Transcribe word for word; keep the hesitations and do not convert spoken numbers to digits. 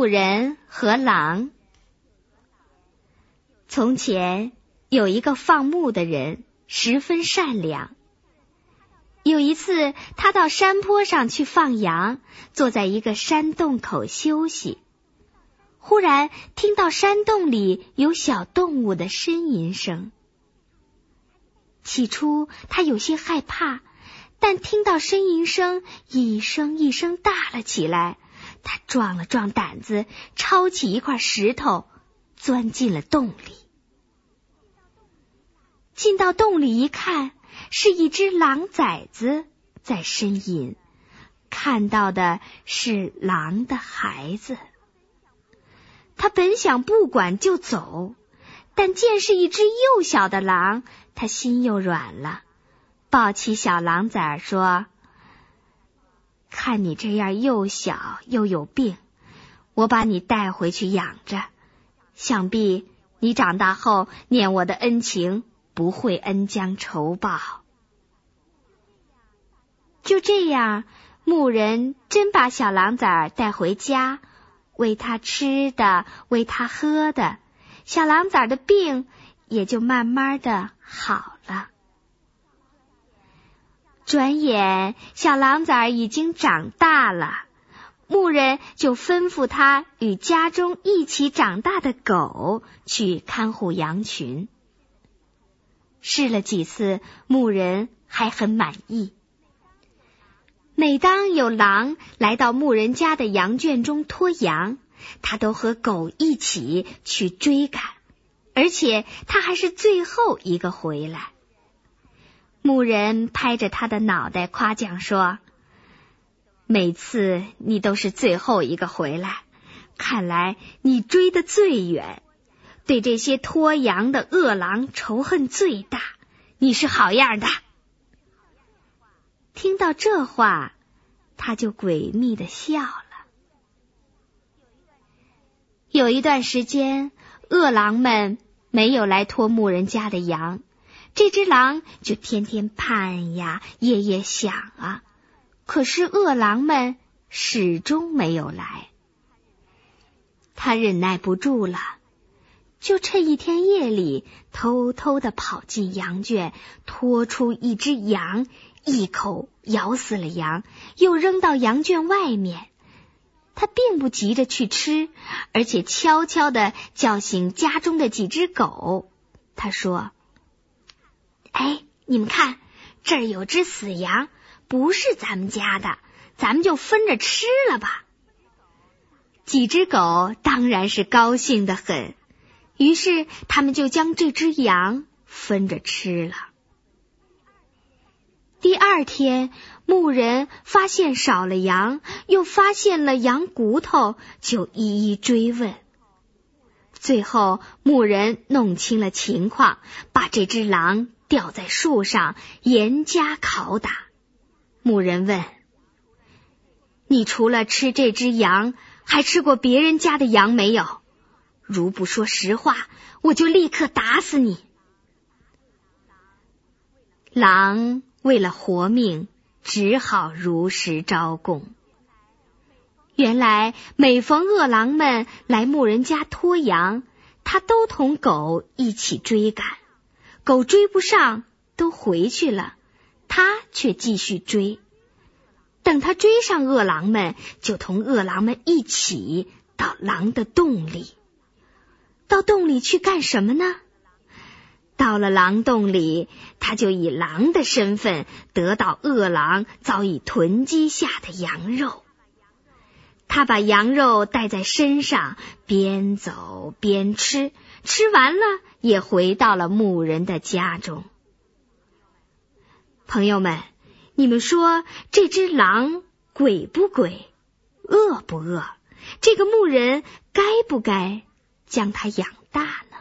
牧人和狼。从前有一个放牧的人，十分善良。有一次，他到山坡上去放羊，坐在一个山洞口休息。忽然听到山洞里有小动物的呻吟声。起初他有些害怕，但听到呻吟声一声一声大了起来，他壮了壮胆子，抄起一块石头，钻进了洞里。进到洞里一看，是一只狼崽子在呻吟，看到的是狼的孩子。他本想不管就走，但见是一只幼小的狼，他心又软了，抱起小狼崽儿说：看你这样又小又有病，我把你带回去养着，想必你长大后念我的恩情，不会恩将仇报。就这样，牧人真把小狼崽儿带回家，喂他吃的，喂他喝的，小狼崽儿的病也就慢慢的好了。转眼小狼崽儿已经长大了，牧人就吩咐他与家中一起长大的狗去看护羊群。试了几次，牧人还很满意。每当有狼来到牧人家的羊圈中脱羊，他都和狗一起去追赶，而且他还是最后一个回来。牧人拍着他的脑袋夸奖说：每次你都是最后一个回来，看来你追得最远，对这些脱羊的恶狼仇恨最大，你是好样的。听到这话，他就诡秘地笑了。有一段时间，恶狼们没有来脱牧人家的羊，这只狼就天天盼呀，夜夜想啊，可是恶狼们始终没有来。他忍耐不住了，就趁一天夜里偷偷地跑进羊圈，拖出一只羊，一口咬死了羊，又扔到羊圈外面。他并不急着去吃，而且悄悄地叫醒家中的几只狗。他说：哎，你们看，这儿有只死羊，不是咱们家的，咱们就分着吃了吧。几只狗当然是高兴得很，于是他们就将这只羊分着吃了。第二天，牧人发现少了羊，又发现了羊骨头，就一一追问。最后牧人弄清了情况，把这只狼吊在树上，严加拷打。牧人问：你除了吃这只羊，还吃过别人家的羊没有？如不说实话，我就立刻打死你。狼为了活命，只好如实招供。原来每逢恶狼们来牧人家脱羊，他都同狗一起追赶，狗追不上都回去了，他却继续追。等他追上恶狼们，就同恶狼们一起到狼的洞里。到洞里去干什么呢？到了狼洞里，他就以狼的身份得到恶狼早已囤积下的羊肉。他把羊肉带在身上，边走边吃，吃完了也回到了牧人的家中。朋友们，你们说这只狼诡不诡，恶不恶？这个牧人该不该将它养大呢？